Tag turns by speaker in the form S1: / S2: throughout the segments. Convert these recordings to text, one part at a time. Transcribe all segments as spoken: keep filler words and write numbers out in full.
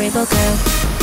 S1: rainbow girl.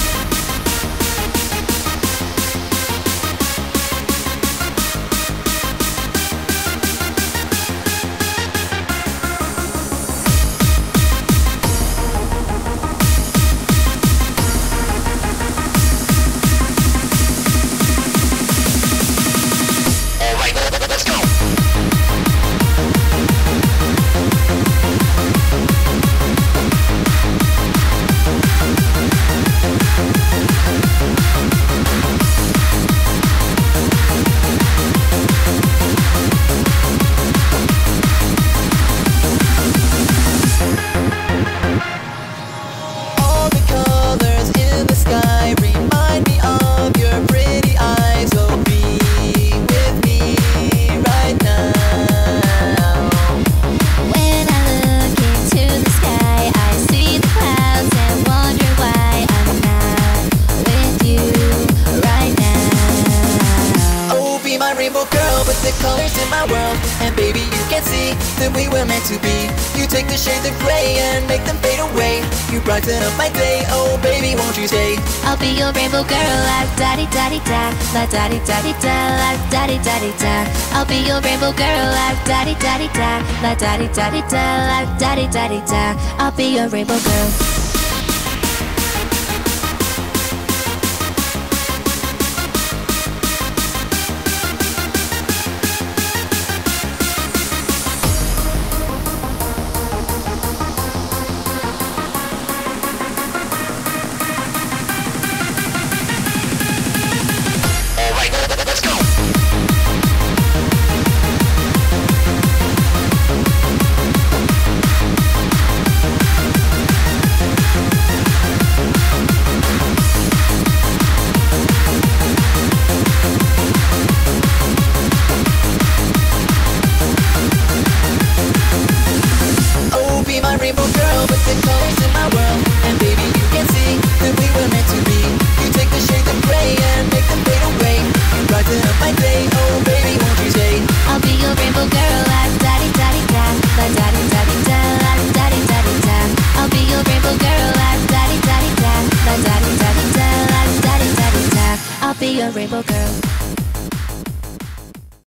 S2: Rainbow girl, put the colors in my world. And baby, you can see that we were meant to be. You take the shades of gray and make them fade away. You brighten up my day, oh baby, won't you stay?
S1: I'll be your rainbow girl, like daddy daddy da, la daddy daddy da, like daddy daddy da. I'll be your rainbow girl, like daddy daddy da, la daddy daddy da, like daddy daddy da. I'll be your rainbow girl.